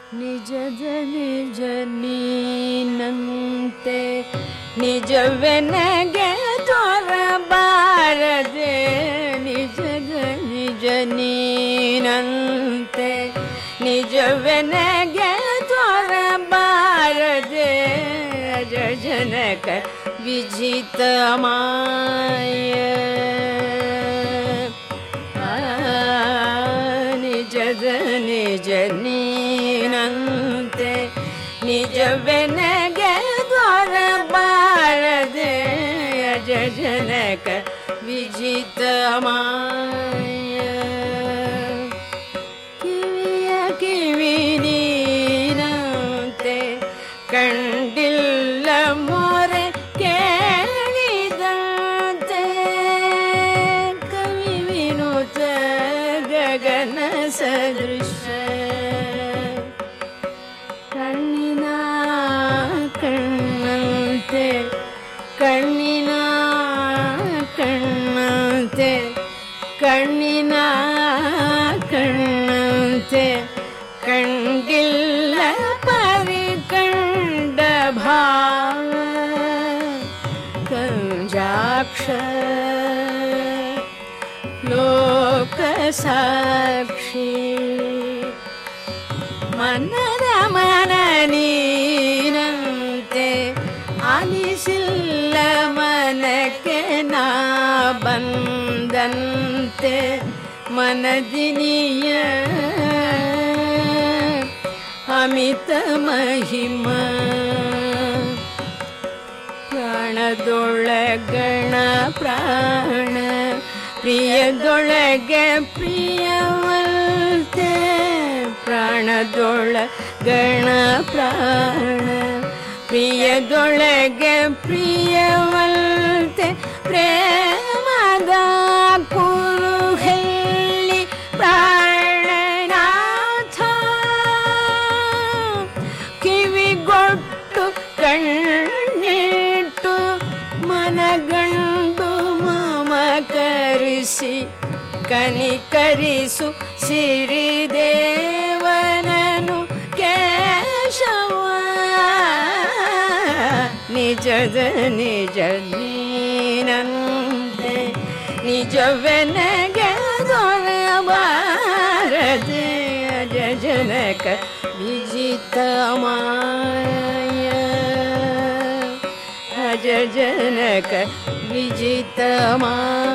ನಿಜದ ನಿಜ ನೀನಂತೆ ನಿಜವೆನಗೆ ತೋರಬಾರದೆ. ನಿಜದ ನಿಜ ನೀನಂತೆ ನಿಜವೆನಗೆ ತೋರಬಾರದೆ. ಅಜ ಜನಕ ವಿಜಿತ ಮಾಯ ನಿಜದ ನಿಜ ನೀನಂತೆ ನಿಜವೆನಗೆ ತೋರಬಾರದೆ. ಅಜ ಜನಕ ವಿಜಿತ ಮಾಯ ಕಿವಿಯ ಕಿವಿ ನೀನಂತೆ ಕಂಡಿಲ್ಲ ಮೊರೆ ಕೇಳಿದಂತೆ. ಕವಿ ವಿನುತ ಗಗನ ಸದೃಶ ಕಣ್ಣಿನ ಕಣ್ಣಂತೆ ಕಣ್ಣಿನ ಕಣ್ಣಂತೆ ಕಣ್ಣಿನ ಕಣ್ಣಂತೆ ಕಂಡಿಲ್ಲ ಪರಿಕಂಡ ಭಾವ. ಕಂಜಾಕ್ಷ ಲೋಕ ಸಾಕ್ಷಿ ಮನದ ಮನ ನೀನಂತೆ ಆಲಿಸಿಲ್ಲ ಮನಕ್ಕೆ ನಾ ಬಂದಂತೆ. ಮನದಿನಿಯ ಅಮಿತ ಮಹಿಮ ಪ್ರಾಣದೊಳಗಣ ಪ್ರಾಣ ಪ್ರಿಯದೊಳಗೆ ಪ್ರಿಯವಂತೆ. ಪ್ರಾಣದೊಳಗಣ ಪ್ರಾಣ ಪ್ರಿಯದೊಳಗೆ ಪ್ರಿಯವಂತೆ. ಪ್ರೇಮದ ಕುರುಹೆಲ್ಲಿ ಪ್ರಾಣನಾಥ ಕಿವಿಗೊಟ್ಟು ಕಣ್ಣಿಟ್ಟು ಮನಗಂಡು ಮಮಕರಿಸಿ ಕನಿಕರಿಸು ಸಿರಿದೇವನನು ಕೇಶವ. ನಿಜದ ನಿಜ ನೀನಂತೆ ನಿಜವೆನಗೆ ದೊರೆಯಬಾರದೆ. ಅಜ ಜನಕ ವಿಜಿತ ಮಾಯ ಅಜ ಜನಕ ವಿಜಿತ ಮಾಯ.